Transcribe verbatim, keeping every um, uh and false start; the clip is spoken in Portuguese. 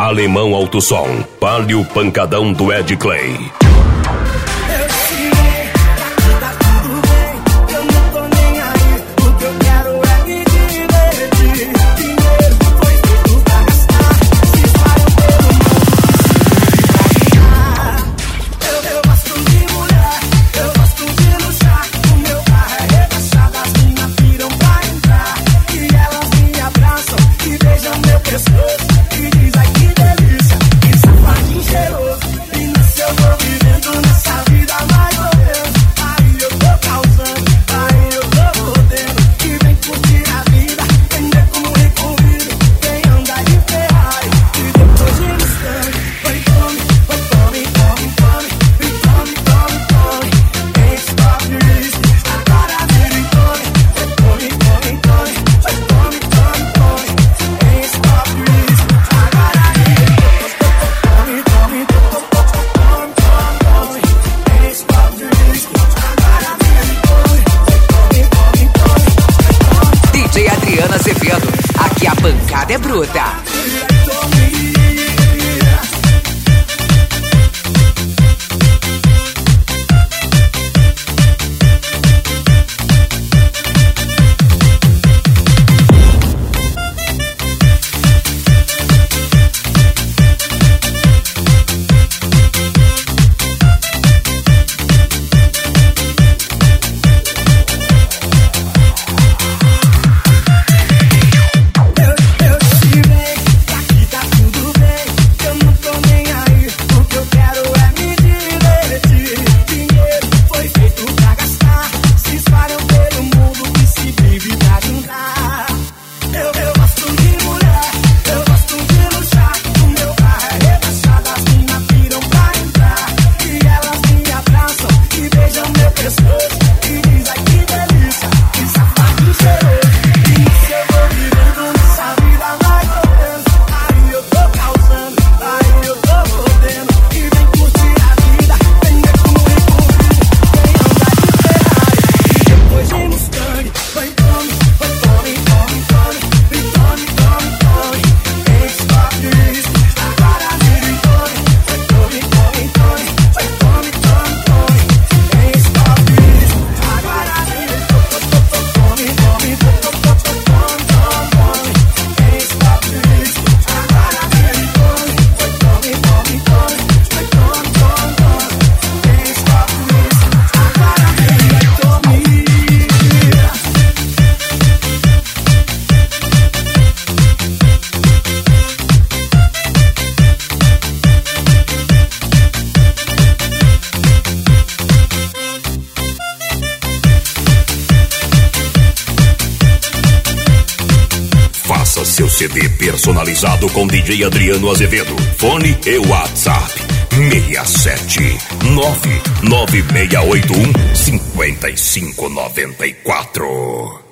Alemão Autosom, Palio Pancadão do Ed Clay. Aqui a pancada é bruta. Faça seu C D personalizado com D J Adriano Azevedo. Fone e WhatsApp seis sete nove nove seis oito um cinco cinco nove quatro.